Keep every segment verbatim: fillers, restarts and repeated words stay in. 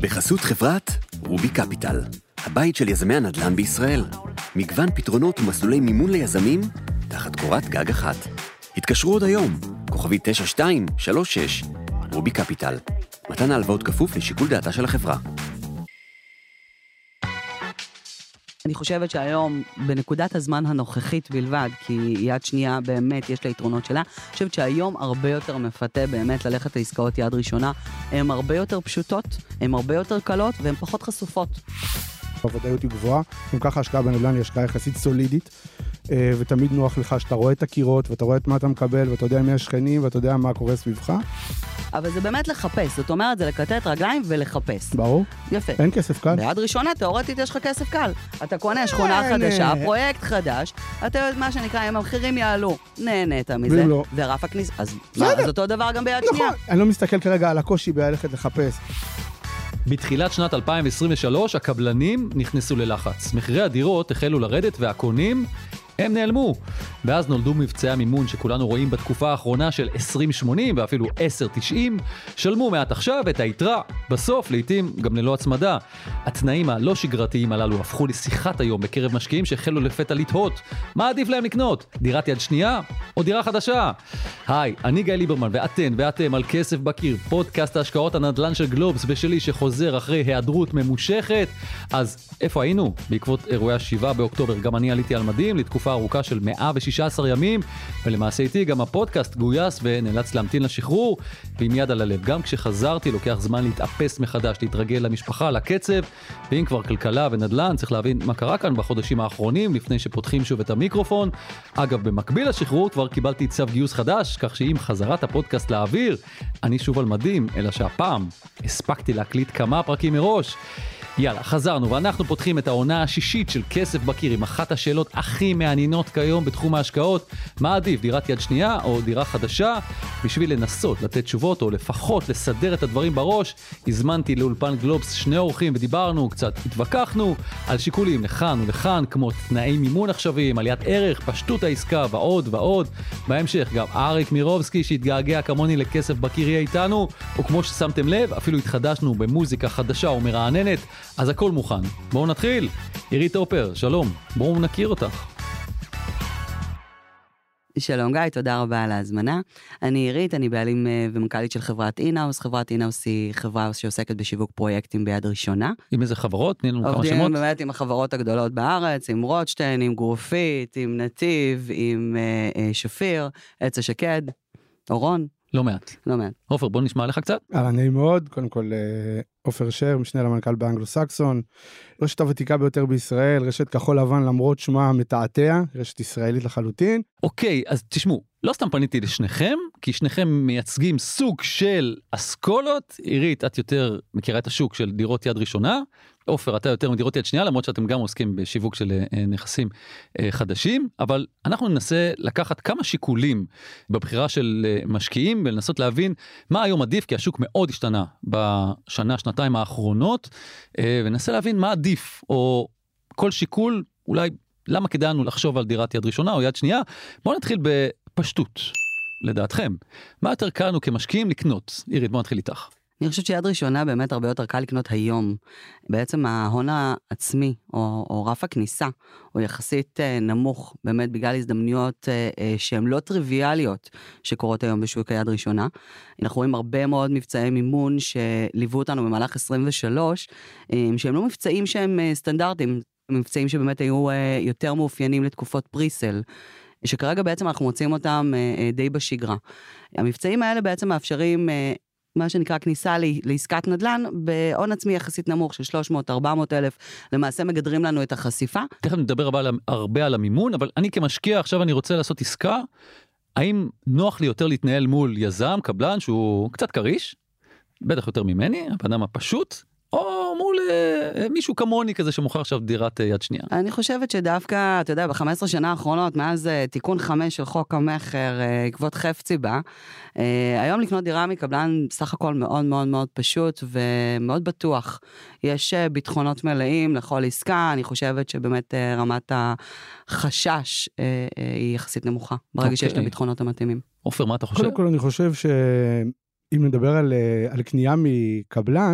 בחסות חברת רובי קפיטל, הבית של יזמי הנדל"ן בישראל. מגוון פתרונות ומסלולי מימון ליזמים תחת קורת גג אחת. התקשרו עוד היום, כוכבי תשע שתיים שלוש שש, רובי קפיטל. מתן ההלוואות כפוף לשיקול דעתה של החברה. אני חושבת שהיום, בנקודת הזמן הנוכחית בלבד, כי יד שנייה באמת יש לה יתרונות שלה, אני חושבת שהיום הרבה יותר מפתה באמת ללכת לעסקאות יד ראשונה, הן הרבה יותר פשוטות, הן הרבה יותר קלות, והן פחות חשופות. הוודאות היא גבוהה, גם ככה השקעה בנדל"ן היא השקעה יחסית סולידית, ותמיד נוח לך שאתה רואה את הקירות, ואתה רואה את מה אתה מקבל, ואתה יודע מי השכנים, ואתה יודע מה קורה סביבך. אבל זה באמת לחפש, זאת אומרת, זה לקטט רגליים ולחפש. ברור. יפה. אין כסף קל. ביד ראשונה, תיאורטית יש לך כסף קל. אתה קונה שכונה חדשה, פרויקט חדש, אתה יודע מה שנקרא, אם המחירים יעלו, נהנית מזה, ורף הכניסה, אז אותו דבר גם ביד שנייה. נכון, אני לא מסתכל כרגע על הקושי בלכת לחפש. בתחילת שנת אלפיים עשרים ושלוש הקבלנים נכנסו ללחץ. מחירי הדירות החלו לרדת והקונים הם נעלמו. ואז נולדו מבצעי המימון שכולנו רואים בתקופה האחרונה של עשרים שמונים ואפילו עשר תשעים. שלמו מעט עכשיו את היתרה. בסוף, לעתים גם ללא הצמדה. התנאים הלא שגרתיים הללו הפכו לשיחת היום בקרב משקיעים שהחלו לפתע לתהות. מה עדיף להם לקנות? דירת יד שנייה או דירה חדשה? היי, אני גיא ליברמן ואתן ואתם על כסף בקיר, פודקאסט ההשקעות הנדל"ן של גלובס ושלי שחוזר אחרי היעדרות ממושכת. אז איפה היינו? בעקבות אירועי השבעה באוקטובר גם אני עליתי על מדים לתקופה ארוכה של מאה ושישה עשר ימים, ולמעשה איתי גם הפודקאסט גויס ונאלץ להמתין לשחרור, ועם יד על הלב. גם כשחזרתי לוקח זמן להתאפס מחדש, להתרגל למשפחה, לקצב, ואם כבר כלכלה ונדל"ן, צריך להבין מה קרה כאן בחודשים האחרונים, לפני שפותחים שוב את המיקרופון. אגב, במקביל לשחרור כבר קיבלתי צו גיוס חדש, כך שעם חזרת הפודקאסט לאוויר, אני שוב על מדים, אלא שהפעם הספקתי להקליט כמה פרקים מראש. יאללה, חזרנו, ואנחנו פותחים את העונה השישית של כסף בקיר עם אחת השאלות הכי מעניינות כיום בתחום ההשקעות. מה עדיף, דירת יד שנייה או דירה חדשה? בשביל לנסות לתת תשובות או לפחות לסדר את הדברים בראש, הזמנתי לאולפן גלובס שני אורחים ודיברנו, קצת התווכחנו על שיקולים לכאן ולכאן, כמו תנאי מימון עכשוויים, עליית ערך, פשטות העסקה ועוד ועוד. בהמשך גם אריק מירובסקי שהתגעגע כמוני לכסף בקיר יהיה איתנו, או כמו ששמתם לב, אפילו התחדשנו במוזיקה חדשה ומרעננת. אז הכל מוכן. בואו נתחיל. עירית טופר, שלום. בואו נכיר אותך. שלום גיא, תודה רבה על ההזמנה. אני עירית, אני בעלים ומנכ"לית של חברת אינאוס. חברת אינאוס היא חברה שעוסקת בשיווק פרויקטים ביד ראשונה. עם איזה חברות? תני לנו כמה שמות. עובדים באמת עם החברות הגדולות בארץ, עם רוטשטיין, עם גרופית, עם נתיב, עם אה, שפיר, עץ השקד, אורון. לא מעט. לא מעט. עופר, בוא נשמע לך קצת. נעים מאוד, קודם כל עופר שר, משנה למנכ"ל באנגלו-סקסון, רשת הוותיקה ביותר בישראל, רשת כחול לבן למרות שמה מתעתע, רשת ישראלית לחלוטין. אוקיי, אז תשמעו, לא סתם פניתי לשניכם, כי שניכם מייצגים סוג של אסכולות. עירית, את יותר מכירה את השוק של דירות יד ראשונה, עופר, אתה יותר מדירות יד שנייה, למרות שאתם גם עוסקים בשיווק של נכסים חדשים, אבל אנחנו ננסה לקחת כמה שיקולים בבחירה של משקיעים, ולנסות להבין מה היום עדיף, כי השוק מאוד השתנה בשנה, שנתיים האחרונות, וננסה להבין מה עדיף, או כל שיקול, אולי למה כדאי לנו לחשוב על דירת יד ראשונה או יד שנייה. בואו נתחיל בפשטות, לדעתכם. מה יותר קל לנו כמשקיעים לקנות? עירית, בואו נתחיל איתך. אני חושבת שיד ראשונה באמת הרבה יותר קל לקנות היום. בעצם ההון העצמי, או, או רף הכניסה, הוא יחסית אה, נמוך, באמת בגלל הזדמנויות אה, אה, שהן לא טריוויאליות שקורות היום בשוק היד ראשונה. אנחנו רואים הרבה מאוד מבצעי מימון שליוו אותנו במהלך עשרים ושלוש, אה, שהם לא מבצעים שהם אה, סטנדרטיים, מבצעים שבאמת היו אה, יותר מאופיינים לתקופות פריסל, שכרגע בעצם אנחנו מוצאים אותם אה, אה, די בשגרה. המבצעים האלה בעצם מאפשרים אה, מה שנקרא כניסה לעסקת נדל"ן, בהון עצמי יחסית נמוך של שלוש מאות עד ארבע מאות אלף, למעשה מגדרים לנו את החשיפה. תכף נדבר הרבה, הרבה על המימון, אבל אני כמשקיע, עכשיו אני רוצה לעשות עסקה, האם נוח לי יותר להתנהל מול יזם, קבלן, שהוא קצת קריש, בטח יותר ממני, הבן הפשוט, או מול אה, מישהו כמוני כזה שמוכר עכשיו דירת אה, יד שנייה. אני חושבת שדווקא, אתה יודע, ב-חמש עשרה שנה האחרונות, מאז אה, תיקון חמש של חוק המחר, אה, עקבות חפצי בה, אה, היום לקנות דירה מקבלן סך הכל מאוד מאוד מאוד פשוט ומאוד בטוח. יש אה, ביטחונות מלאים לכל עסקה, אני חושבת שבאמת אה, רמת החשש אה, אה, היא יחסית נמוכה, ברגע okay. שיש את הביטחונות המתאימים. עופר, מה אתה חושב? קודם כל אני חושב שאם נדבר על, על קנייה מקבלן,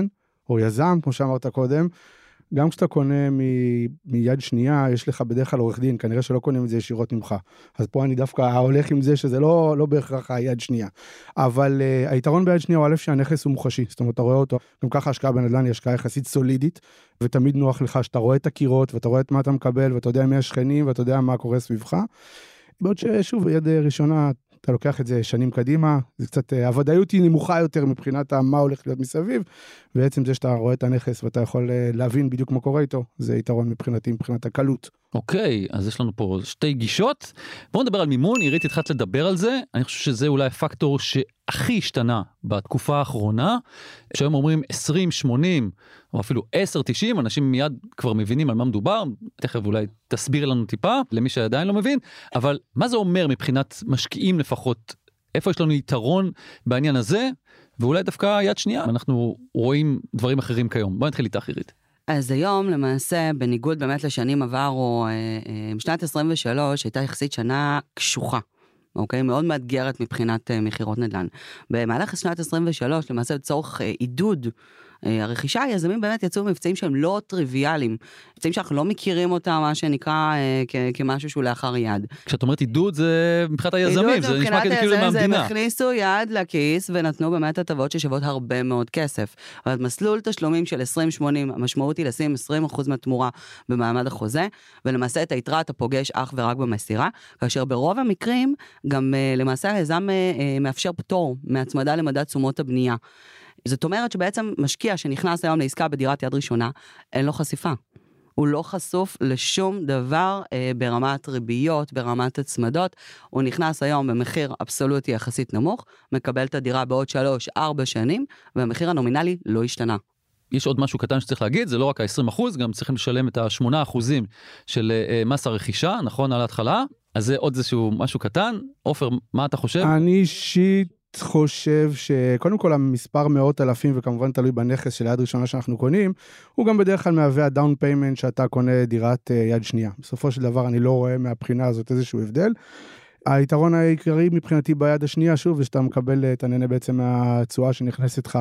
או יזם, כמו שאמרת קודם, גם כשאתה קונה מ... מיד שנייה, יש לך בדרך כלל עורך דין, כנראה שלא קונים את זה ישירות ממך. אז פה אני דווקא הולך עם זה שזה לא, לא בהכרח היד שנייה. אבל uh, היתרון ביד שנייה הוא א' שהנכס הוא מוחשי, זאת אומרת, אתה רואה אותו, גם ככה השקעה בנדל"ן היא השקעה יחסית סולידית, ותמיד נוח לך שאתה רואה את הקירות, ואתה רואה את מה אתה מקבל, ואתה יודע מי השכנים, ואתה יודע מה קורה סביבך. בעוד ששוב, יד ראשונה, אתה לוקח את זה שנים קדימה, זה קצת, הוודאיות היא נמוכה יותר מבחינת מה הולך להיות מסביב, ובעצם זה שאתה רואה את הנכס ואתה יכול להבין בדיוק מה קורה איתו, זה יתרון מבחינתי, מבחינת הקלות. אוקיי, אז יש לנו פה שתי גישות. בואו נדבר על מימון, עירית התחלת לדבר על זה, אני חושב שזה אולי הפקטור שהכי השתנה בתקופה האחרונה, שהיום אומרים עשרים שמונים, או אפילו עשר תשעים, אנשים מיד כבר מבינים על מה מדובר, תכף אולי תסביר לנו טיפה, למי שעדיין לא מבין, אבל מה זה אומר מבחינת משקיעים לפחות, איפה יש לנו יתרון בעניין הזה, ואולי דווקא יד שנייה, אנחנו רואים דברים אחרים כיום. בואו נתחיל איתך עירית. אז היום למעשה, בניגוד באמת לשנים עברו, בשנת עשרים ושלוש הייתה יחסית שנה קשוחה, אוקיי? מאוד מאתגרת מבחינת מחירות נדל"ן. במהלך שנת עשרים ושלוש, למעשה לצורך עידוד הרכישה, היזמים באמת יצאו מבצעים שהם לא טריוויאליים, מבצעים שאנחנו לא מכירים אותם, מה שנקרא כמשהו שהוא לאחר יד. כשאת אומרת עידוד זה מבחינת היזמים, זה נשמע כאילו מהמדינה. הם הכניסו יד לכיס ונתנו באמת הטבות ששוות הרבה מאוד כסף. אבל מסלול תשלומים של עשרים שמונים, המשמעות היא לשים עשרים אחוז מהתמורה במעמד החוזה, ולמעשה את היתרה אתה פוגש אך ורק במסירה, כאשר ברוב המקרים גם למעשה היזם מאפשר פטור מהצמדה למדד תשומות הבנייה. זאת אומרת שבעצם משקיע שנכנס היום לעסקה בדירת יד ראשונה, אין לו חשיפה. הוא לא חשוף לשום דבר אה, ברמת ריביות, ברמת הצמדות. הוא נכנס היום במחיר אבסולוטי יחסית נמוך, מקבל את הדירה בעוד שלוש, ארבע שנים, והמחיר הנומינלי לא השתנה. יש עוד משהו קטן שצריך להגיד, זה לא רק ה-עשרים אחוז, גם צריכים לשלם את ה-שמונה אחוזים של אה, מס הרכישה, נכון, על ההתחלה. אז זה עוד איזשהו משהו קטן. עופר, מה אתה חושב? אני אישית חושב שקודם כל המספר מאות אלפים, וכמובן תלוי בנכס של יד ראשונה שאנחנו קונים, הוא גם בדרך כלל מהווה הדאון פיימנט שאתה קונה דירת יד שנייה. בסופו של דבר אני לא רואה מהבחינה הזאת איזשהו הבדל. היתרון העיקרי מבחינתי ביד השנייה, שוב, זה שאתה מקבל את הנהנה בעצם מהתשואה שנכנסת לך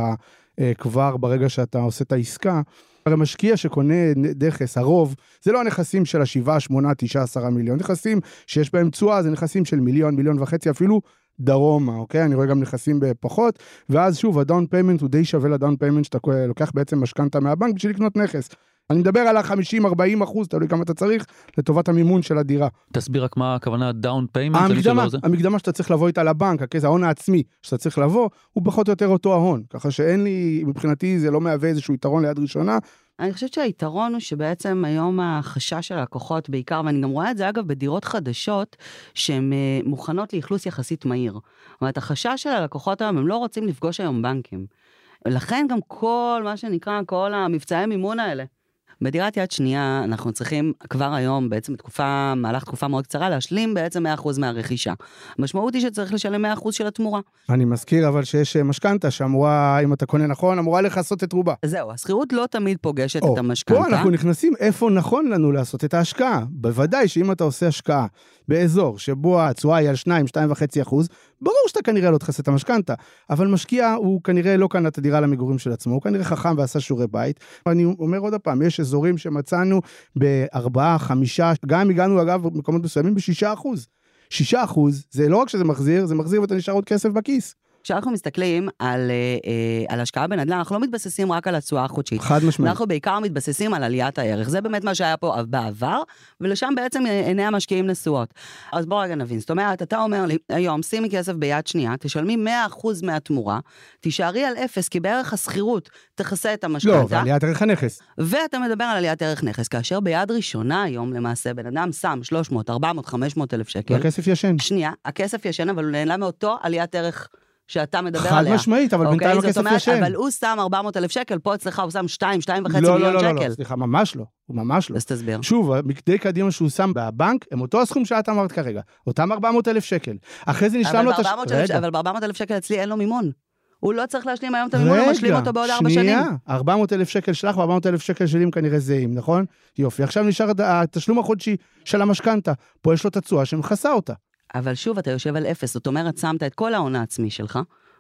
כבר ברגע שאתה עושה את העסקה. הרי משקיע שקונה נכס, הרוב, זה לא הנכסים של השבעה, שמונה, תשעה, עשרה מיליון. נכסים שיש בהם תשואה, זה נכסים של מיליון, מיליון וחצי, אפילו דרומה, אוקיי? אני רואה גם נכסים בפחות, ואז שוב, הדאון פיימנט הוא די שווה לדאון פיימנט שאתה לוקח בעצם משכנתה מהבנק בשביל לקנות נכס. אני מדבר על ה-חמישים ארבעים אחוז, תלוי כמה אתה צריך, לטובת המימון של הדירה. תסביר רק מה הכוונה דאון פיימנט? המקדמה, המקדמה שאתה צריך לבוא איתה לבנק, ההון העצמי שאתה צריך לבוא, הוא פחות או יותר אותו ההון, ככה שאין לי, מבחינתי זה לא מהווה איזשהו יתרון ליד ראשונה. אני חושבת שהיתרון הוא שבעצם היום החשש של הלקוחות בעיקר, ואני גם רואה את זה אגב בדירות חדשות, שהן מוכנות לאכלוס יחסית מהיר. זאת אומרת, החשש של הלקוחות היום, הם לא רוצים לפגוש היום בנקים. ולכן גם כל מה שנקרא, כל המבצעי מימון האלה, בדירת יד שנייה אנחנו צריכים כבר היום, בעצם בתקופה, מהלך תקופה מאוד קצרה, להשלים בעצם מאה אחוז מהרכישה. המשמעות היא שצריך לשלם מאה אחוז של התמורה. אני מזכיר אבל שיש משכנתה שאמורה, אם אתה קונה נכון, אמורה לחסות את רובה. זהו, השכירות לא תמיד פוגשת או, את המשכנתה. פה אנחנו נכנסים איפה נכון לנו לעשות את ההשקעה. בוודאי שאם אתה עושה השקעה באזור שבו התשואה היא על שניים, שתיים וחצי אחוז, ברור שאתה כנראה לא תחסה את המשכנתה, אבל משקיע הוא כנראה לא קנה את הדירה למגורים של עצמו, הוא כנראה חכם ועשה שיעורי בית. אני אומר עוד הפעם, יש אזורים שמצאנו בארבעה, חמישה, גם הגענו אגב במקומות מסוימים בשישה אחוז. שישה אחוז, זה לא רק שזה מחזיר, זה מחזיר ואתה נשאר עוד כסף בכיס. כשאנחנו מסתכלים על, על השקעה בנדל"ן, אנחנו לא מתבססים רק על התשואה החודשית. חד משמעית. אנחנו בעיקר מתבססים על עליית הערך. זה באמת מה שהיה פה בעבר, ולשם בעצם עיני המשקיעים נשואות. אז בוא רגע נבין. זאת אומרת, אתה אומר לי, היום, שימי כסף ביד שנייה, תשלמי מאה אחוז מהתמורה, תישארי על אפס, כי בערך הסחירות תכסה את המשכנתה. לא, ועליית ערך הנכס. ואתה מדבר על עליית ערך נכס, כאשר ביד ראשונה היום, למעשה, בן אדם שם שלוש מאות, ארבע מאות, חמש מאות אלף שקל. והכסף ישן. שנייה, הכסף ישן, אבל הוא נהנה מאותו עליית ערך שאתה מדבר חד עליה. חד משמעית, אבל בינתיים אוקיי, הכסף ישן. אבל הוא שם ארבע מאות אלף שקל, פה אצלך הוא שם שתיים, שתיים וחצי לא, מיליון לא, שקל. לא, לא, סליחה, ממש לא, הוא ממש לא. אז תסביר. שוב, מקדי קדימה שהוא שם בבנק, הם אותו הסכום שאת אמרת כרגע, אותם ארבע מאות אלף שקל. אחרי זה נשלם לו את הש... אבל ב-ארבע מאות אלף שקל אצלי אין לו מימון. הוא לא צריך להשלים היום את המימון, הוא משלים אותו בעוד ארבע שנים. שנייה, ארבע מאות אלף שקל שלך ו-ארבע מאות אלף שקל שלי הם כנראה זהים, נכון? יופי, עכשיו נשאר התשלום החודשי של המשכנתה. פה יש לו את התשואה שמכסה אותה. אבל שוב, אתה יושב על אפס, זאת אומרת, שמת את כל ההון העצמי שלך,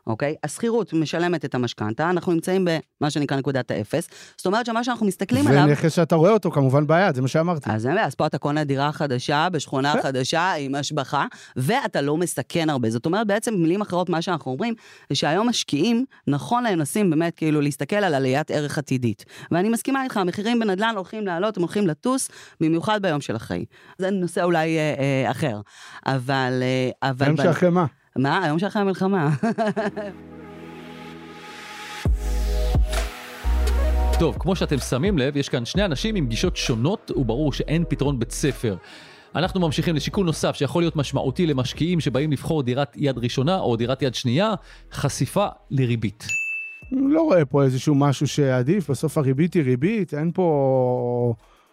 אוקיי? השכירות משלמת את המשכנתה, אנחנו נמצאים במה שנקרא נקודת האפס, זאת אומרת שמה שאנחנו מסתכלים עליו... ונכס שאתה רואה אותו כמובן ביד, זה מה שאמרתי. אז, אז פה אתה קונה דירה חדשה, בשכונה חדשה, עם השבחה, ואתה לא מסכן הרבה. זאת אומרת, בעצם במילים אחרות, מה שאנחנו אומרים, זה שהיום משקיעים, נכון להם נשים באמת כאילו להסתכל על עליית ערך עתידית. ואני מסכימה איתך, המחירים בנדל"ן הולכים לעלות, הם הולכים לטוס, במיוחד ביום של אחרי. זה נושא אולי אה, אה, אחר. אבל... אה, אבל היום שאחרי מה? מה? היום שאחרי המלחמה. טוב, כמו שאתם שמים לב, יש כאן שני אנשים עם גישות שונות, וברור שאין פתרון בית ספר. אנחנו ממשיכים לשיקול נוסף שיכול להיות משמעותי למשקיעים שבאים לבחור דירת יד ראשונה או דירת יד שנייה, חשיפה לריבית. לא רואה פה איזשהו משהו שעדיף, בסוף הריבית היא ריבית, אין פה...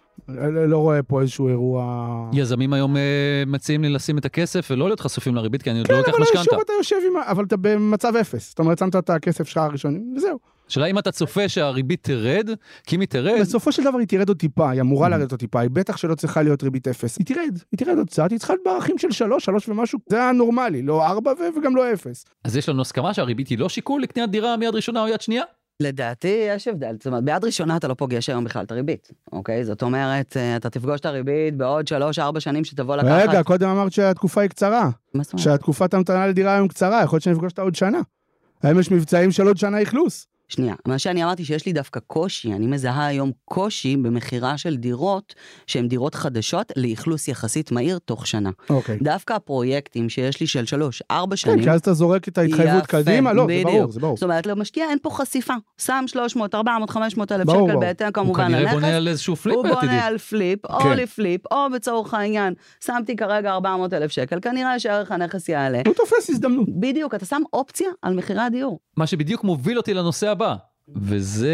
לא רואה פה איזשהו אירוע... יזמים היום מציעים לי לשים את הכסף ולא להיות חשופים לריבית, כי אני עוד לא לוקח משכנתה. כן, אבל שוב אתה יושב עם... אבל אתה במצב אפס, זאת אומרת, שמת את הכסף שלך הראשונים, וזהו. שאלה אם אתה צופה שהריבית תרד, כי אם היא תרד... בסופו של דבר היא תרד עוד טיפה, היא אמורה לרדת עוד טיפה, היא בטח שלא צריכה להיות ריבית אפס. היא תרד, היא תרד עוד קצת, היא צריכה להיות בערכים של שלוש, שלוש ומשהו, זה הנורמלי, לא ארבע וגם לא אפס. אז יש לנו הסכמה שהריבית היא לא שיקול לקניית דירה מיד ראשונה או יד שנייה? לדעתי יש הבדל, זאת אומרת, ביד ראשונה אתה לא פוגש היום בכלל את הריבית, אוקיי? זאת אומרת, אתה תפגוש את הריבית בעוד שלוש, ארבע שנים שתבוא לקחת... רגע, קודם אמרת שהתקופה היא קצרה. מה זאת אומרת? שהתקופת המתנה לדירה היום קצרה, יכול להיות שנפגוש אותה עוד שנה. היום יש מבצעים של עוד שנה אכלוס. שנייה, מה שאני אמרתי שיש לי דווקא קושי, אני מזהה היום קושי במחירה של דירות, שהן דירות חדשות, לאכלוס יחסית מהיר תוך שנה. אוקיי. דווקא הפרויקטים שיש לי של שלוש, ארבע שנים... כן, כי אז אתה זורק את ההתחייבות קדימה, לא, זה ברור, זה ברור. זאת אומרת, למשקיע אין פה חשיפה, שם שלוש מאות, ארבע מאות, חמש מאות אלף ברור, שקל, ברור. בהתאם כמובן הוא כנראה לנכס. בונה על איזשהו פליפ הוא בעתידי. בונה על פליפ, או כן. לפליפ, או בצורך העניין, שמתי כרגע ארבע מאות אלף שקל, כנראה שערך הנכס יעלה. הוא תופס הזדמנות. בדיוק, אתה שם אופציה על מחירי הדיור. מה שבדיוק מוביל אותי לנושא הבא. וזה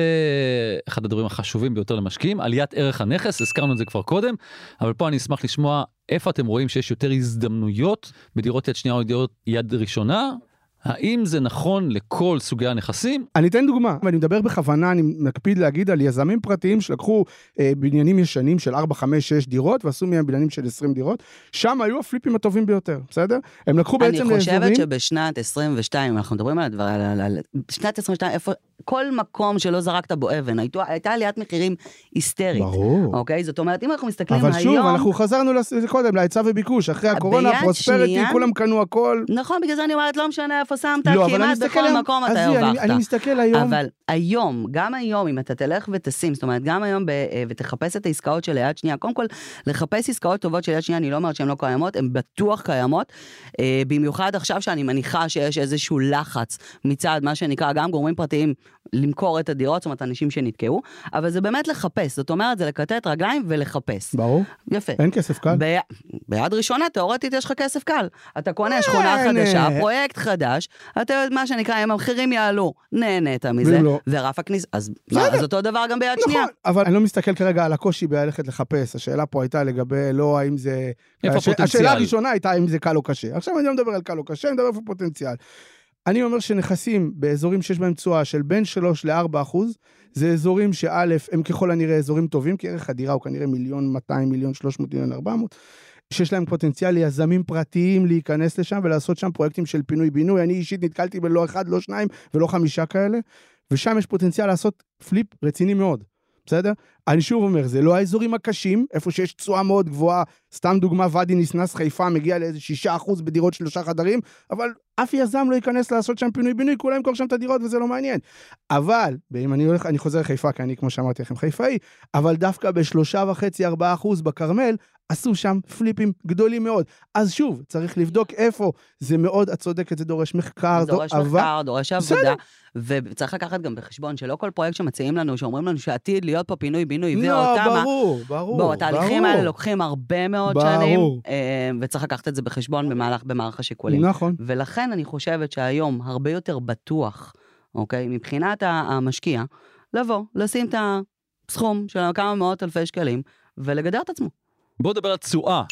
אחד הדברים החשובים ביותר למשקיעים, עליית ערך הנכס, הזכרנו את זה כבר קודם, אבל פה אני אשמח לשמוע איפה אתם רואים שיש יותר הזדמנויות בדירות יד שנייה או דירות יד ראשונה, האם זה נכון לכל סוגי הנכסים? אני אתן דוגמה, ואני מדבר בכוונה, אני מקפיד להגיד על יזמים פרטיים שלקחו אה, בניינים ישנים של ארבע, חמש, שש דירות, ועשו מהם בניינים של עשרים דירות, שם היו הפליפים הטובים ביותר, בסדר? הם לקחו בעצם לאזורים... אני חושבת שבשנת עשרים ושתיים, אנחנו מדברים על הדבר, על, על, על, שנת עשרים ושתיים, איפה, כל מקום שלא זרקת בו אבן, הייתה, הייתה עליית מחירים היסטרית. ברור. אוקיי? זאת אומרת, אם אנחנו מסתכלים אבל היום... שוב, אנחנו חזרנו לזה קודם, להיצע וביקוש, אחרי הקורונה, פרוספריטי, כולם קנו הכל. נכון, בגלל זה אני אומרת, לא משנה איפה שמת, לא, כמעט בכל היום, מקום אתה אני, הרווחת. אני מסתכל היום... אבל היום, גם היום, אם אתה תלך ותשים, זאת אומרת, גם היום ב, ותחפש את העסקאות של יד שנייה, קודם כל, לחפש עסקאות טובות של יד שנייה, אני לא אומרת שהן לא קיימות, הן בטוח קיימות, במיוחד עכשיו שאני מניחה שיש איזשהו לחץ מצד מה שנקרא, גם גורמים פרטיים, למכור את הדירות, זאת אומרת, אנשים שנתקעו, אבל זה באמת לחפש, זאת אומרת, זה לקטט רגליים ולחפש. ברור. יפה. אין כסף קל. ב... ביד ראשונה, תיאורטית יש לך כסף קל. אתה קונה שכונה חדשה, פרויקט חדש, אתה יודע מה שנקרא, אם המחירים יעלו, נהנית מזה, לא. ורף הכניס, אז מה, אז אותו דבר גם ביד נכון, שנייה. אבל אני לא מסתכל כרגע על הקושי בללכת לחפש, השאלה פה הייתה לגבי לא האם זה... איפה הש... הפוטנציאל? השאלה הראשונה הייתה האם זה קל או קשה. עכשיו אני לא מדבר על קל או קשה, אני מדבר איפה פוטנציאל. אני אומר שנכסים באזורים שיש בהם תשואה של בין שלוש לארבע אחוז, זה אזורים שא' הם ככל הנראה אזורים טובים, כי ערך הדירה הוא כנראה מיליון מאתיים, מיליון שלוש מאות, מיליון ארבע מאות, שיש להם פוטנציאל ליזמים פרטיים להיכנס לשם ולעשות שם פרויקטים של פינוי-בינוי. אני אישית נתקלתי בלא אחד, לא שניים ולא חמישה כאלה, ושם יש פוטנציאל לעשות פליפ רציני מאוד. בסדר? אני שוב אומר, זה לא האזורים הקשים, איפה שיש תשואה מאוד גבוהה, סתם דוגמה, ואדי ניסנס חיפה מגיע לאיזה שישה אחוז בדירות שלושה חדרים, אבל אף יזם לא ייכנס לעשות שם פינוי בינוי, כולם ימכור שם את הדירות וזה לא מעניין. אבל, אם אני הולך, אני חוזר לחיפה, כי אני כמו שאמרתי לכם חיפאי, אבל דווקא בשלושה וחצי, ארבעה אחוז בקרמל, עשו שם פליפים גדולים מאוד. אז שוב, צריך לבדוק איפה, זה מאוד, את צודקת, זה דורש מחקר, דורש מחקר, דורש עבודה, וצריך לקחת גם בחשבון שלא כל פרויקט שמציעים לנו, שאומרים לנו שעתיד להיות פה פינוי בינוי, לא, ברור, ברור. בואו, התהליכים האלה לוקחים הרבה מאוד שנים, וצריך לקחת את זה בחשבון במהלך, במערך השיקולים. נכון. ולכן אני חושבת שהיום הרבה יותר בטוח, אוקיי, מבחינת המשקיע, לבוא, לשים את הסכום של כמה מאות אלפי שקלים, ולגדר את עצמו. בואו נדבר על תשואה.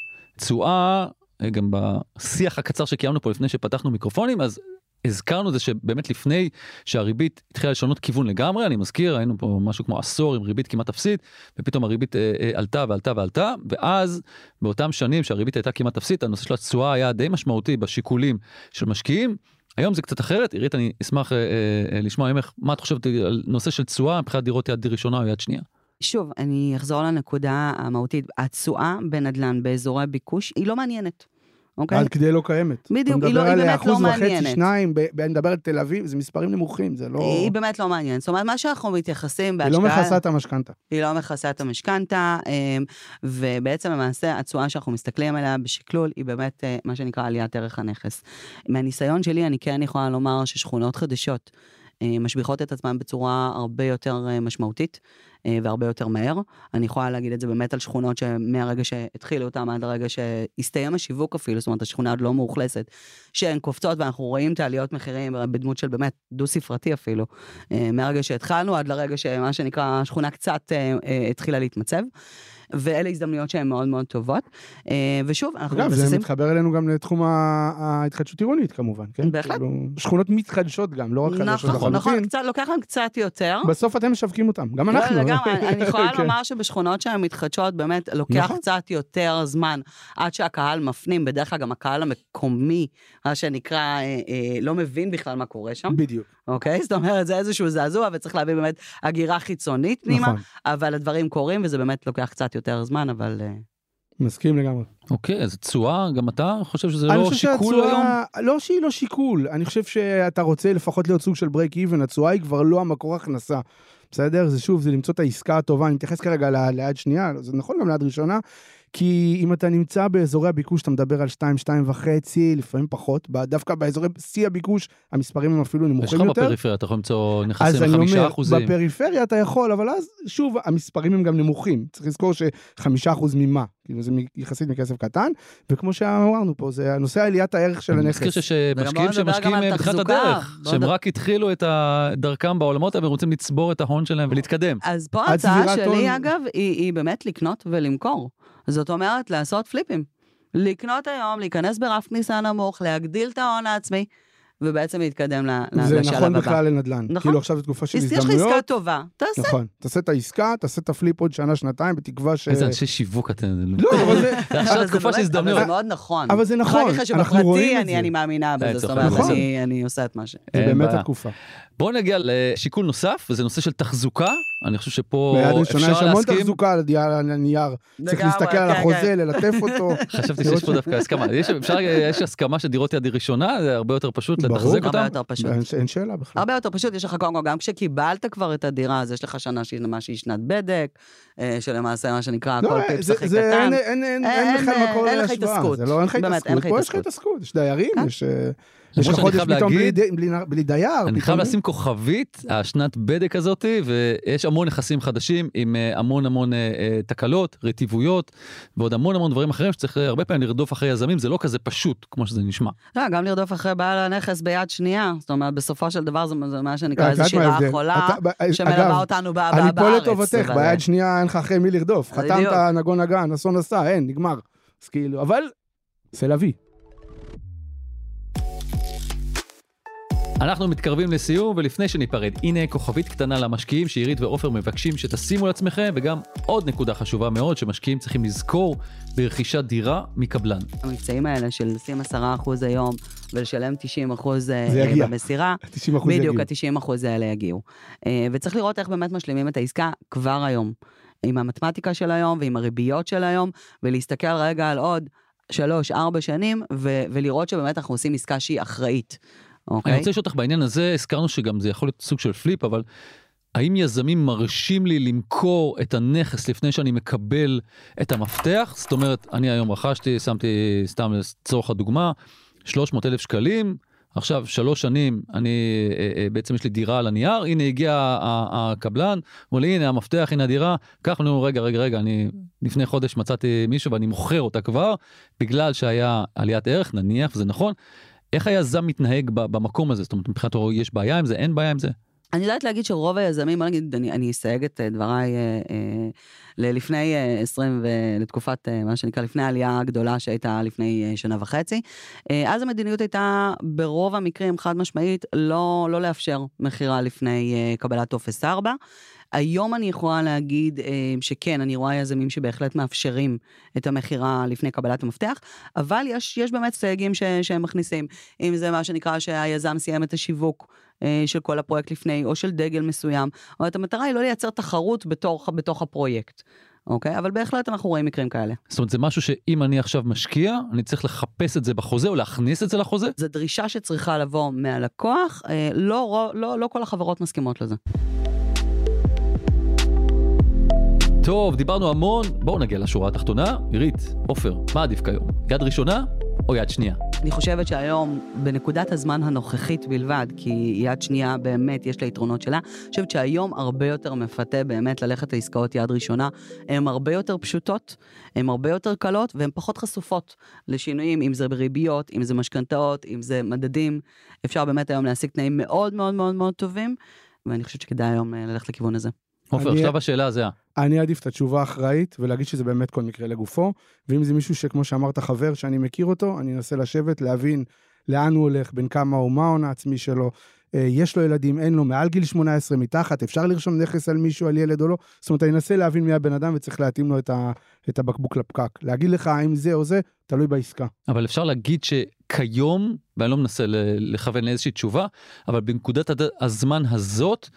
תשואה, גם בשיח הקצר שקיימנו פה לפני שפתחנו מיקרופונים, אז הזכרנו זה שבאמת לפני שהריבית התחילה לשנות כיוון לגמרי, אני מזכיר, היינו פה משהו כמו עשור עם ריבית כמעט אפסית, ופתאום הריבית אה, אה, עלתה ועלתה ועלתה, ואז באותם שנים שהריבית הייתה כמעט אפסית, הנושא של התשואה היה די משמעותי בשיקולים של משקיעים, היום זה קצת אחרת, עירית, אני אשמח אה, אה, לשמוע ממך, מה את חושבת על נושא של תשואה, מבחינת דירות יד ראשונה או יד שנייה? שוב, אני אחזור לנקודה המהותית. התשואה בנדל"ן באזורי ביקוש היא לא מעניינת. אוקיי? עד כדי לא קיימת. בדיוק, היא, לא, היא באמת לא מעניינת. אחוז וחצי, שניים, אני מדבר על תל אביב, זה מספרים נמוכים, זה לא... היא באמת לא מעניינת. זאת אומרת, מה שאנחנו מתייחסים בהשקעה... היא לא מכסה את המשכנתה. היא לא מכסה את המשכנתה, ובעצם למעשה התשואה שאנחנו מסתכלים עליה בשקלול, היא באמת מה שנקרא עליית ערך הנכס. מהניסיון שלי, אני כן יכולה לומר ששכונות חדשות משביחות את עצמם בצורה הרבה יותר משמעותית, והרבה יותר מהר. אני יכולה להגיד את זה באמת על שכונות שמהרגע שהתחילו אותם עד הרגע שהסתיים השיווק אפילו, זאת אומרת, השכונה עוד לא מאוכלסת, שהן קופצות ואנחנו רואים את העליות מחירים בדמות של באמת דו ספרתי אפילו, מהרגע שהתחלנו עד לרגע שמה שנקרא השכונה קצת התחילה להתמצב. ואלה הזדמנויות שהן מאוד מאוד טובות. ושוב, אנחנו אגב, זה מתחבר אלינו גם לתחום ההתחדשות עירונית, כמובן, כן? בהחלט. שכונות מתחדשות גם, לא רק חדשות לחלוטין. נכון, לוקח להם קצת יותר. בסוף אתם משווקים אותם, גם אנחנו. אני יכולה לומר שבשכונות שהן מתחדשות, באמת לוקח קצת יותר זמן, עד שהקהל מפנים, בדרך כלל גם הקהל המקומי, מה שנקרא, לא מבין בכלל מה קורה שם. בדיוק. אוקיי? זאת אומרת, זה איזשהו זעזוע, וצריך להביא באמת הגירה חיצונית פנימה, אבל הדברים קורים, וזה באמת לוקח קצת יותר זמן, אבל... מסכים לגמרי. אוקיי, אז תשואה, גם אתה חושב שזה לא שיקול היום? לא שהיא לא שיקול, אני חושב שאתה רוצה לפחות להיות סוג של ברייק איבן, התשואה היא כבר לא המקור הכנסה. בסדר? זה שוב, זה למצוא את העסקה הטובה, אני מתייחס כרגע ליד שנייה, זה נכון גם ליד ראשונה, כי אם אתה נמצא באזורי הביקוש, אתה מדבר על שתיים, שתיים וחצי, לפעמים פחות, דווקא באזורי שיא הביקוש, המספרים הם אפילו נמוכים יותר. יש לך בפריפריה, אתה יכול למצוא נכסים לחמישה אחוזים. בפריפריה אתה יכול, אבל אז שוב, המספרים הם גם נמוכים. צריך לזכור שחמישה אחוז ממה, כאילו זה יחסית מכסף קטן, וכמו שאמרנו פה, זה הנושא העליית הערך של הנכס. אני מזכיר שמשקיעים שמשקיעים בתחילת הדרך, שהם רק התחילו את דרכם בעולמות, אבל רוצים לצבור את ההון שלהם ולהתקדם. אז פה ההצעה שלי, אגב, היא באמת לקנות ולמכור. זאת אומרת, לעשות פליפים. לקנות היום, להיכנס ברף כניסה נמוך, להגדיל את ההון העצמי, ובעצם להתקדם לשלב הבא. זה נכון בכלל לנדל"ן. נכון. כאילו עכשיו בתקופה של הזדמנויות. יש לך עסקה טובה, תעשה. נכון. תעשה את העסקה, תעשה את הפליפ עוד שנה, שנתיים, בתקווה ש... איזה אנשי שיווק אתם... לא, אבל זה... עכשיו תקופה של הזדמנויות. אבל זה מאוד נכון. אבל זה נכון. אנחנו רואים את זה. אני מאמינה בזה, זאת אומרת, אני עושה את מה ש... זה באמת התקופה. בואו נגיע לשיקול נוסף, וזה נושא של תחזוקה. אני חושב שפה אפשר להסכים. ביד ראשונה יש המון תחזוקה על הנייר. צריך להסתכל על החוזה, ללטף אותו. חשבתי שיש פה דווקא הסכמה. יש הסכמה שדירות יד ראשונה, זה הרבה יותר פשוט לתחזק אותם. הרבה יותר פשוט. אין שאלה בכלל. הרבה יותר פשוט, יש לך קודם כל, גם כשקיבלת כבר את הדירה, אז יש לך שנה שהיא שנת בדק, שלמעשה מה שנקרא, כל פיפס הכי קטן. אין לך מקור להשוואה. זה לא, אין לך התעסקות. פה יש לך התעסקות. יש דיירים, יש... יש לך חודש פתאום בלי דייר. אני חייב לשים כוכבית, השנת בדק הזאת, ויש המון נכסים חדשים, עם המון המון תקלות, רטיבויות, ועוד המון המון דברים אחרים, שצריך הרבה פעמים לרדוף אחרי יזמים, זה לא כזה פשוט, כמו שזה נשמע. לא, גם לרדוף אחרי בעל הנכס ביד שנייה, זאת אומרת, בסופו של דבר, זה מה שנקרא איזו שירה חולה, שמלווה אותנו בארץ. אני פה לטובתך, ביד שנייה אין לך אחרי מי לרדוף, חתמת, נגון נגן, אסון עשה, אין, נגמר. אבל, זה להביא. אנחנו מתקרבים לסיום, ולפני שניפרד, הנה כוכבית קטנה למשקיעים שעירית ועופר מבקשים שתשימו לעצמכם, וגם עוד נקודה חשובה מאוד שמשקיעים צריכים לזכור ברכישת דירה מקבלן. המבצעים האלה של לשים עשרה אחוז היום ולשלם תשעים אחוז במסירה, בדיוק ה-תשעים אחוז האלה יגיעו. וצריך לראות איך באמת משלימים את העסקה כבר היום, עם המתמטיקה של היום ועם הריביות של היום, ולהסתכל רגע על עוד שלוש, ארבע שנים, ולראות שבאמת אנחנו עושים עסקה שהיא אחראית. Okay. אני רוצה לשאול אותך בעניין הזה, הזכרנו שגם זה יכול להיות סוג של פליפ, אבל האם יזמים מרשים לי למכור את הנכס לפני שאני מקבל את המפתח? זאת אומרת, אני היום רכשתי, שמתי סתם לצורך הדוגמה, שלוש מאות אלף שקלים, עכשיו שלוש שנים, אני, בעצם יש לי דירה על הנייר, הנה הגיע הקבלן, אמר לי, הנה המפתח, הנה הדירה, כך לנו, רגע, רגע, רגע, אני לפני חודש מצאתי מישהו ואני מוכר אותה כבר, בגלל שהיה עליית ערך, נניח, וזה נכון, איך היזם מתנהג במקום הזה? זאת אומרת, מבחינת יש בעיה עם זה, אין בעיה עם זה? אני יודעת להגיד שרוב היזמים, אני, אני, אני אסייג את דבריי אה, אה, לפני אה, עשרים ולתקופת, אה, מה שנקרא, לפני העלייה הגדולה שהייתה לפני אה, שנה וחצי. אה, אז המדיניות הייתה ברוב המקרים חד משמעית לא, לא לאפשר מחירה לפני אה, קבלת טופס ארבע, היום אני יכולה להגיד שכן, אני רואה יזמים שבהחלט מאפשרים את המחירה לפני קבלת המפתח, אבל יש, יש באמת סייגים ש, שהם מכניסים, אם זה מה שנקרא שהיזם סיים את השיווק של כל הפרויקט לפני, או של דגל מסוים, או את המטרה היא לא לייצר תחרות בתוך, בתוך הפרויקט. אוקיי? אבל בהחלט אנחנו רואים מקרים כאלה. זאת אומרת, זה משהו שאם אני עכשיו משקיע, אני צריך לחפש את זה בחוזה, או להכניס את זה לחוזה? זו דרישה שצריכה לבוא מהלקוח, לא, לא, לא כל החברות מסכימות לזה. טוב, דיברנו המון, בואו נגיע לשורה התחתונה. עירית, עופר, מה עדיף כיום? יד ראשונה או יד שנייה? אני חושבת שהיום, בנקודת הזמן הנוכחית בלבד, כי יד שנייה באמת יש לה יתרונות שלה, אני חושבת שהיום הרבה יותר מפתה באמת ללכת לעסקאות יד ראשונה, הן הרבה יותר פשוטות, הן הרבה יותר קלות, והן פחות חשופות לשינויים, אם זה בריביות, אם זה משכנתאות, אם זה מדדים, אפשר באמת היום להשיג תנאים מאוד מאוד מאוד מאוד טובים, ואני חושבת שכדאי היום ללכת לכיוון הזה. עופר, שלב השאלה הזה. אני אעדיף את התשובה האחראית, ולהגיד שזה באמת כל מקרה לגופו, ואם זה מישהו שכמו שאמרת חבר שאני מכיר אותו, אני אנסה לשבת, להבין לאן הוא הולך, בין כמה הוא, מה ההון העצמי שלו, יש לו ילדים, אין לו, מעל גיל שמונה עשרה מתחת, אפשר לרשום נכס על מישהו, על ילד או לא, זאת אומרת, אני אנסה להבין מי הבן אדם, וצריך להתאים לו את, ה, את הבקבוק לפקק. להגיד לך האם זה או זה, תלוי בעסקה. אבל אפשר להגיד שכיום, ואני לא מנסה לכוון לאיזושהי תשובה, אבל בנקודת הזמן הזאת,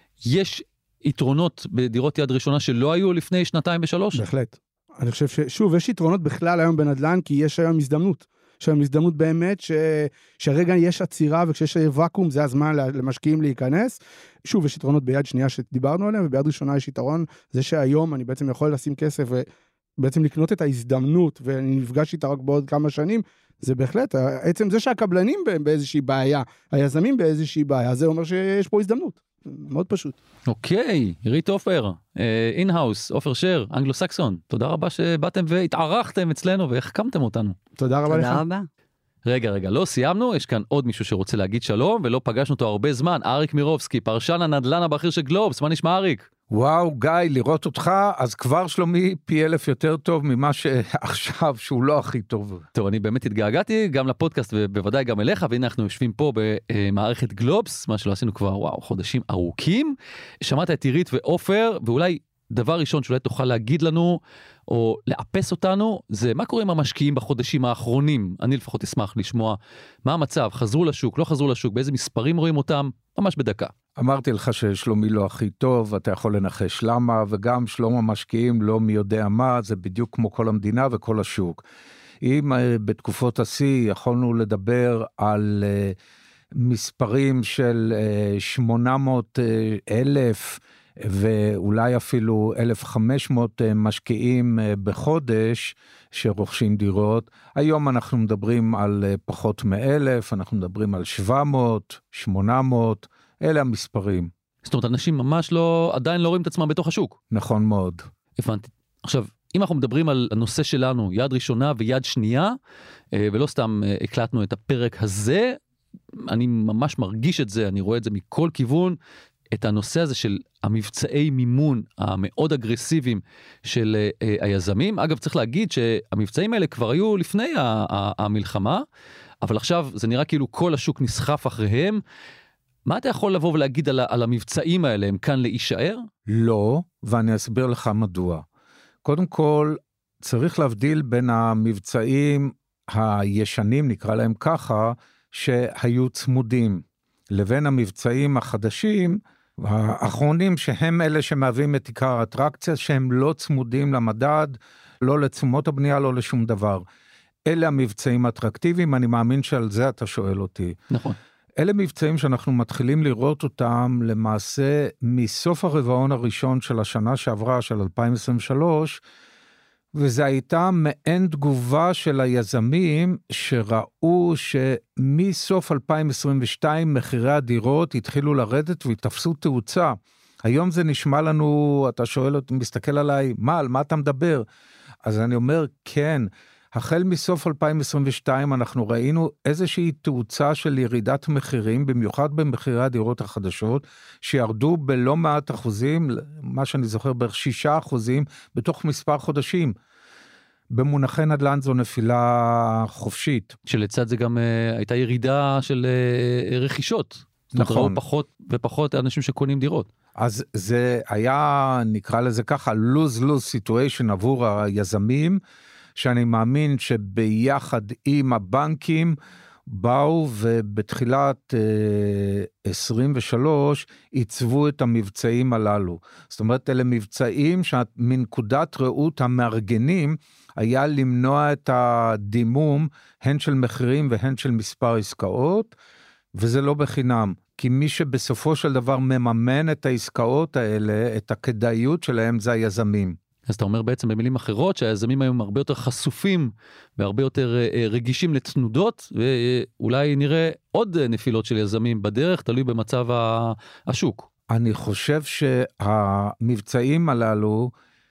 יש יתרונות בדירות יד ראשונה שלא היו לפני שנתיים ושלוש? בהחלט. אני חושב ששוב, יש יתרונות בכלל היום בנדל"ן, כי יש היום הזדמנות. יש היום הזדמנות באמת ש... שהרגע יש עצירה, וכשיש וואקום, זה הזמן למשקיעים להיכנס. שוב, יש יתרונות ביד שנייה שדיברנו עליהם, וביד ראשונה יש יתרון, זה שהיום אני בעצם יכול לשים כסף, ובעצם לקנות את ההזדמנות, ואני נפגש איתה רק בעוד כמה שנים, זה בהחלט, עצם זה שהקבלנים באיזושהי בעיה, היזמים באיזושהי בעיה, זה אומר שיש פה הזדמנות. מאוד פשוט. אוקיי, עירית עופר, אין-האוס, עופר שר, אנגלו-סקסון, תודה רבה שבאתם והתארחתם אצלנו והחכמתם אותנו. תודה רבה לך. תודה רבה. רגע, רגע, לא סיימנו, יש כאן עוד מישהו שרוצה להגיד שלום, ולא פגשנו אותו הרבה זמן, אריק מירובסקי, פרשן הנדל"ן הבכיר של גלובס, מה נשמע אריק? וואו, גיא, לראות אותך, אז כבר שלומי פי אלף יותר טוב ממה שעכשיו, שהוא לא הכי טוב. טוב, אני באמת התגעגעתי גם לפודקאסט, ובוודאי גם אליך, והנה אנחנו יושבים פה במערכת גלובס, מה שלא עשינו כבר, וואו, חודשים ארוכים. שמעת את עירית ועופר, ואולי דבר ראשון שאולי תוכל להגיד לנו, או לאפס אותנו, זה מה קורה עם המשקיעים בחודשים האחרונים. אני לפחות אשמח לשמוע מה המצב, חזרו לשוק, לא חזרו לשוק, באיזה מספרים רואים אותם, ממש בדקה. אמרתי לך ששלומי לא הכי טוב, אתה יכול לנחש למה, וגם שלום המשקיעים לא מי יודע מה, זה בדיוק כמו כל המדינה וכל השוק. אם בתקופות השיא יכולנו לדבר על מספרים של שמונה מאות אלף, ואולי אפילו אלף וחמש מאות משקיעים בחודש שרוכשים דירות. היום אנחנו מדברים על פחות מאלף, אנחנו מדברים על שבע מאות, שמונה מאות, אלה המספרים. זאת אומרת, אנשים ממש לא, עדיין לא רואים את עצמם בתוך השוק. נכון מאוד. הבנתי. עכשיו, אם אנחנו מדברים על הנושא שלנו, יד ראשונה ויד שנייה, ולא סתם הקלטנו את הפרק הזה, אני ממש מרגיש את זה, אני רואה את זה מכל כיוון, את הנושא הזה של המבצעי מימון המאוד אגרסיביים של היזמים. אגב, צריך להגיד שהמבצעים האלה כבר היו לפני המלחמה, אבל עכשיו זה נראה כאילו כל השוק נסחף אחריהם. מה אתה יכול לבוא ולהגיד על, על המבצעים האלה? הם כאן להישאר? לא, ואני אסביר לך מדוע. קודם כל, צריך להבדיל בין המבצעים הישנים, נקרא להם ככה, שהיו צמודים, לבין המבצעים החדשים, האחרונים שהם אלה שמהווים את עיקר האטרקציה, שהם לא צמודים למדד, לא לתשומות הבנייה, לא לשום דבר. אלה המבצעים האטרקטיביים, אני מאמין שעל זה אתה שואל אותי. נכון. אלה מבצעים שאנחנו מתחילים לראות אותם למעשה מסוף הרבעון הראשון של השנה שעברה, של אלפיים עשרים ושלוש, וזה הייתה מעין תגובה של היזמים שראו שמסוף אלפיים עשרים ושתיים מחירי הדירות התחילו לרדת והתפסו תאוצה. היום זה נשמע לנו, אתה שואל, מסתכל עליי, מה, על מה אתה מדבר? אז אני אומר, כן, החל מסוף אלפיים עשרים ושתיים אנחנו ראינו איזושהי תאוצה של ירידת מחירים, במיוחד במחירי הדירות החדשות, שירדו בלא מעט אחוזים, מה שאני זוכר בערך שישה אחוזים, בתוך מספר חודשים. במונחי נדל"ן זו נפילה חופשית. שלצד זה גם uh, הייתה ירידה של uh, רכישות. נכון. פחות ופחות אנשים שקונים דירות. אז זה היה, נקרא לזה ככה, lose-lose situation עבור היזמים, שאני מאמין שביחד עם הבנקים, באו ובתחילת אה, עשרים ושלוש עיצבו את המבצעים הללו. זאת אומרת, אלה מבצעים שמנקודת ראות המארגנים, היה למנוע את הדימום, הן של מחירים והן של מספר עסקאות, וזה לא בחינם. כי מי שבסופו של דבר מממן את העסקאות האלה, את הכדאיות שלהם, זה היזמים. אז אתה אומר בעצם במילים אחרות, שהיזמים היום הרבה יותר חשופים, והרבה יותר רגישים לתנודות, ואולי נראה עוד נפילות של יזמים בדרך, תלוי במצב השוק. אני חושב שהמבצעים הללו,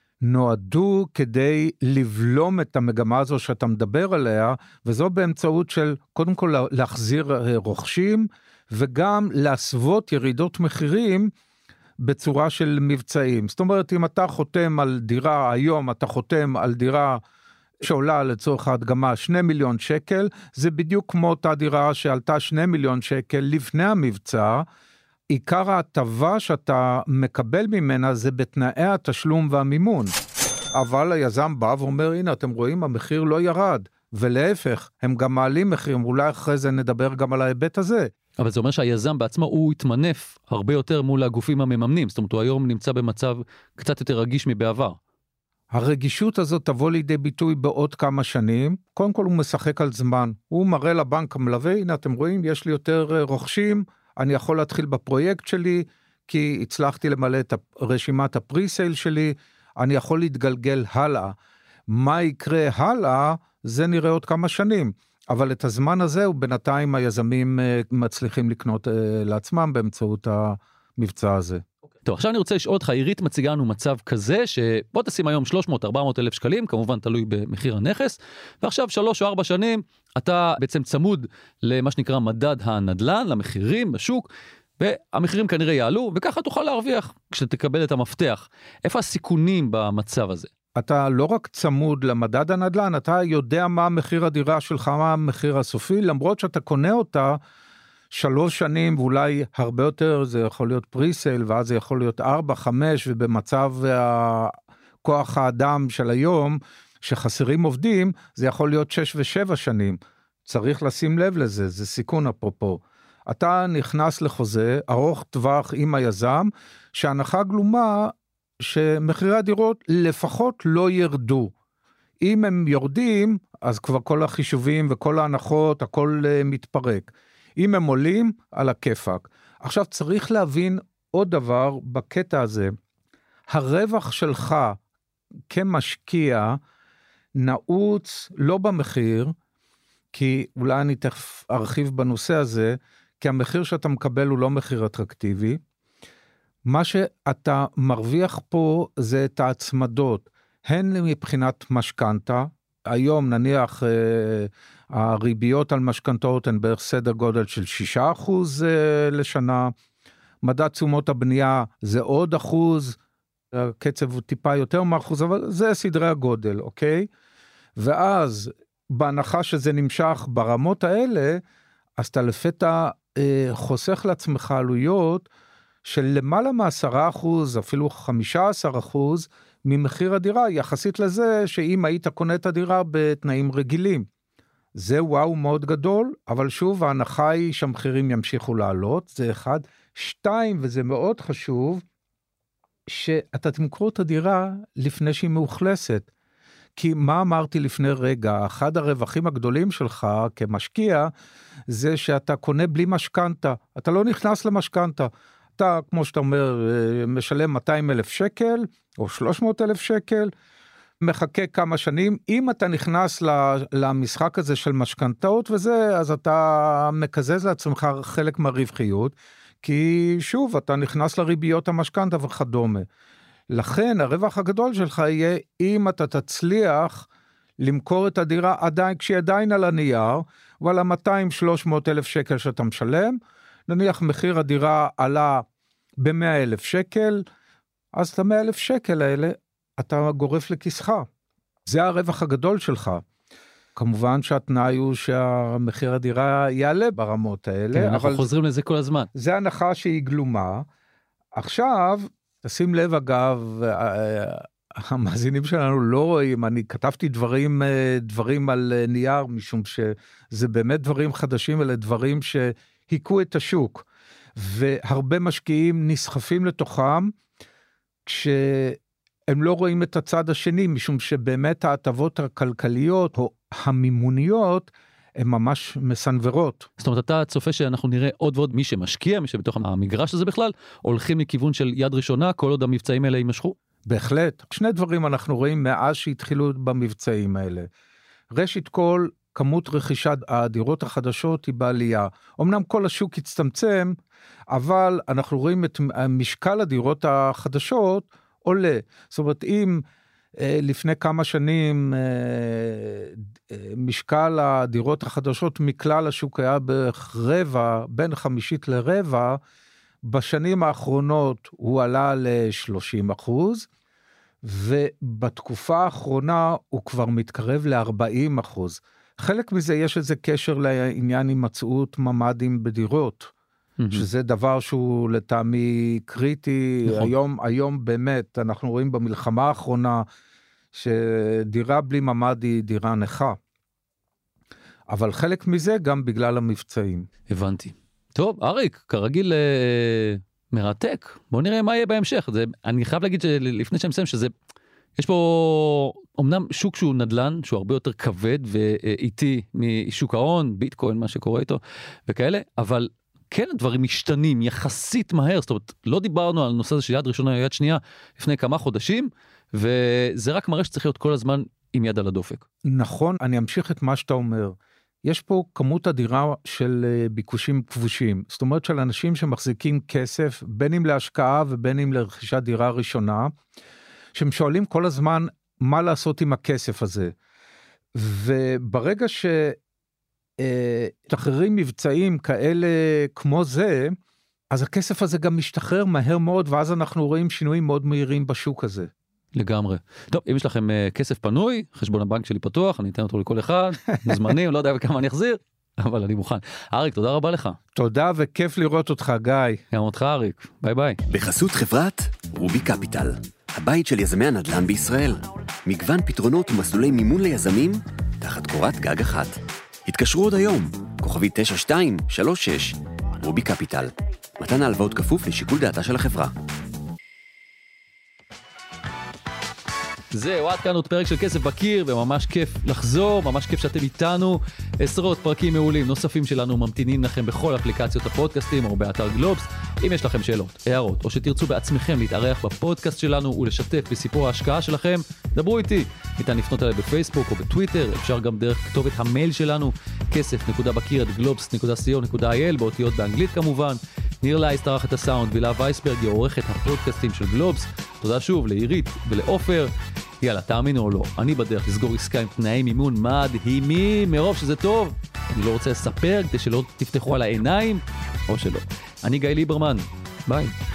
נועדו כדי לבלום את המגמה הזו שאתה מדבר עליה, וזו באמצעות של קודם כל להחזיר רוכשים, וגם להסוות ירידות מחירים בצורה של מבצעים. זאת אומרת, אם אתה חותם על דירה, היום אתה חותם על דירה שעולה לצורך ההדגמה שני מיליון שקל, זה בדיוק כמו אותה דירה שעלתה שני מיליון שקל לפני המבצע, עיקר ההטבה שאתה מקבל ממנה זה בתנאי התשלום והמימון. אבל היזם בא ואומר, הנה אתם רואים, המחיר לא ירד, ולהפך, הם גם מעלים מחירים, אולי אחרי זה נדבר גם על ההיבט הזה. אבל זה אומר שהיזם בעצמו הוא התמנף הרבה יותר מול הגופים המממנים, זאת אומרת הוא היום נמצא במצב קצת יותר רגיש מבעבר. הרגישות הזאת תבוא לידי ביטוי בעוד כמה שנים, קודם כל הוא משחק על זמן, הוא מראה לבנק המלווה, הנה אתם רואים, יש לי יותר רוכשים, אני יכול להתחיל בפרויקט שלי, כי הצלחתי למלא את רשימת הפריסייל שלי, אני יכול להתגלגל הלאה. מה יקרה הלאה, זה נראה עוד כמה שנים. אבל את הזמן הזה, הוא בינתיים היזמים מצליחים לקנות לעצמם באמצעות המבצע הזה. טוב, עכשיו אני רוצה לשאול אותך, עירית מציגה לנו מצב כזה, שבוא תשים היום שלוש מאות עד ארבע מאות אלף שקלים, כמובן תלוי במחיר הנכס, ועכשיו שלוש או ארבע שנים, אתה בעצם צמוד למה שנקרא מדד הנדלן, למחירים בשוק, והמחירים כנראה יעלו, וככה תוכל להרוויח כשתקבל את המפתח. איפה הסיכונים במצב הזה? אתה לא רק צמוד למדד הנדלן, אתה יודע מה מחיר הדירה שלך, מה המחיר הסופי, למרות שאתה קונה אותה שלוש שנים, ואולי הרבה יותר, זה יכול להיות פריסייל, ואז זה יכול להיות ארבע, חמש, ובמצב כוח האדם של היום, שחסרים עובדים, זה יכול להיות שש ושבע שנים. צריך לשים לב לזה, זה סיכון אפרופו. אתה נכנס לחוזה, ארוך טווח עם היזם, שהנחה גלומה, שמחירי הדירות לפחות לא ירדו. אם הם יורדים, אז כבר כל החישובים וכל ההנחות, הכל מתפרק. אם הם עולים, על הכיפק. עכשיו צריך להבין עוד דבר בקטע הזה, הרווח שלך כמשקיע נעוץ לא במחיר, כי אולי אני תכף ארחיב בנושא הזה, כי המחיר שאתה מקבל הוא לא מחיר אטרקטיבי, מה שאתה מרוויח פה זה את ההצמדות, הן מבחינת משכנתה, היום נניח אה, הריביות על משכנתאות הן בערך סדר גודל של שישה אחוז אה, לשנה, מדד תשומות הבנייה זה עוד אחוז, הקצב הוא טיפה יותר מאחוז, אבל זה סדרי הגודל, אוקיי? ואז בהנחה שזה נמשך ברמות האלה, אז אתה לפתע אה, חוסך לעצמך עלויות, של למעלה מעשרה אחוז, אפילו חמישה עשר אחוז, ממחיר הדירה, יחסית לזה שאם היית קונה את הדירה בתנאים רגילים. זה וואו מאוד גדול, אבל שוב, ההנחה היא שהמחירים ימשיכו לעלות, זה אחד. שתיים, וזה מאוד חשוב, שאתה תמכור את הדירה לפני שהיא מאוכלסת. כי מה אמרתי לפני רגע, אחד הרווחים הגדולים שלך כמשקיע, זה שאתה קונה בלי משכנתה, אתה לא נכנס למשכנתה. אתה, כמו שאתה אומר, משלם מאתיים אלף שקל, או שלוש מאות אלף שקל, מחכה כמה שנים, אם אתה נכנס למשחק הזה של משכנתאות וזה, אז אתה מקזז לעצמך חלק מהרווחיות, כי שוב, אתה נכנס לריביות המשכנתה וכדומה. לכן, הרווח הגדול שלך יהיה, אם אתה תצליח למכור את הדירה עדיין, כשהיא עדיין על הנייר, ועל ה-מאתיים שלוש מאות אלף שקל שאתה משלם, נניח מחיר הדירה עלה ב-מאה אלף שקל, אז את ה-מאה אלף שקל האלה, אתה גורף לכיסך. זה הרווח הגדול שלך. כמובן שהתנאי הוא שהמחיר הדירה יעלה ברמות האלה. כן, אנחנו חוזרים לזה כל הזמן. זה הנחה שהיא גלומה, עכשיו, תשים לב אגב, המאזינים שלנו לא רואים, אני כתבתי דברים, דברים על נייר, משום שזה באמת דברים חדשים, אלה דברים שהיקו את השוק, והרבה משקיעים נסחפים לתוכם, כשהם לא רואים את הצד השני, משום שבאמת ההטבות הכלכליות או המימוניות, הן ממש מסנברות. זאת אומרת, אתה צופה שאנחנו נראה עוד ועוד מי שמשקיע, מי שבתוך המגרש הזה בכלל, הולכים לכיוון של יד ראשונה, כל עוד המבצעים האלה יימשכו? בהחלט. שני דברים אנחנו רואים מאז שהתחילו במבצעים האלה. ראשית כל, כמות רכישת הדירות החדשות היא בעלייה. אמנם כל השוק הצטמצם, אבל אנחנו רואים את משקל הדירות החדשות עולה. זאת אומרת, אם לפני כמה שנים משקל הדירות החדשות מכלל השוק היה ברבע, בין חמישית לרבע, בשנים האחרונות הוא עלה ל-שלושים אחוז, ובתקופה האחרונה הוא כבר מתקרב ל-ארבעים אחוז. חלק מזה יש איזה קשר לעניין הימצאות ממ"דים בדירות, שזה דבר שהוא לטעמי קריטי. נכון. היום, היום באמת אנחנו רואים במלחמה האחרונה שדירה בלי ממ"ד היא דירה נכה. אבל חלק מזה גם בגלל המבצעים. הבנתי. טוב, אריק, כרגיל מרתק. בוא נראה מה יהיה בהמשך. זה, אני חייב להגיד שלפני שאני מסיים שזה, יש פה אמנם שוק שהוא נדל"ן, שהוא הרבה יותר כבד ואיטי משוק ההון, ביטקוין, מה שקורה איתו וכאלה, אבל כן הדברים משתנים יחסית מהר. זאת אומרת, לא דיברנו על נושא הזה של יד ראשונה או יד שנייה לפני כמה חודשים, וזה רק מראה שצריך להיות כל הזמן עם יד על הדופק. נכון, אני אמשיך את מה שאתה אומר. יש פה כמות אדירה של ביקושים כבושים, זאת אומרת של אנשים שמחזיקים כסף, בין אם להשקעה ובין אם לרכישת דירה ראשונה, שהם שואלים כל הזמן מה לעשות עם הכסף הזה. וברגע שתחררים מבצעים כאלה כמו זה, אז הכסף הזה גם משתחרר מהר מאוד, ואז אנחנו רואים שינויים מאוד מהירים בשוק הזה. לגמרי. טוב, אם יש לכם uh, כסף פנוי, חשבון הבנק שלי פתוח, אני אתן אותו לכל אחד, מזמנים, לא יודע כמה אני אחזיר, אבל אני מוכן. אריק, תודה רבה לך. תודה וכיף לראות אותך, גיא. גם אותך, אריק. ביי ביי. בחסות חברת רובי קפיטל, הבית של יזמי הנדל"ן בישראל. מגוון פתרונות ומסלולי מימון ליזמים, תחת קורת גג אחת. התקשרו עוד היום, כוכבי תשע שתיים שלוש שש, רובי קפיטל. מתן ההלוואות כפוף לשיקול דעתה של החברה. זהו, עד כאן עוד פרק של כסף בקיר, וממש כיף לחזור, ממש כיף שאתם איתנו. עשרות פרקים מעולים נוספים שלנו ממתינים לכם בכל אפליקציות הפודקאסטים או באתר גלובס. אם יש לכם שאלות, הערות, או שתרצו בעצמכם להתארח בפודקאסט שלנו ולשתף בסיפור ההשקעה שלכם, דברו איתי. ניתן לפנות אליי בפייסבוק או בטוויטר, אפשר גם דרך כתובת המייל שלנו, כסף נקודה בקיר את גלובס נקודה סי או נקודה איי אל, באותיות באנגלית כמובן. ניר לייס תערך את הסאונד, וילה וייסברג היא עורכת הפודקאסטים של גלובס. תודה שוב לעירית ולאופר. יאללה, תאמינו או לא, אני בדרך לסגור עסקה עם תנאי מימון מדהימים, מרוב שזה טוב. אני לא רוצה לספר כדי שלא תפתחו על העיניים, או שלא. אני גיא ליברמן, ביי.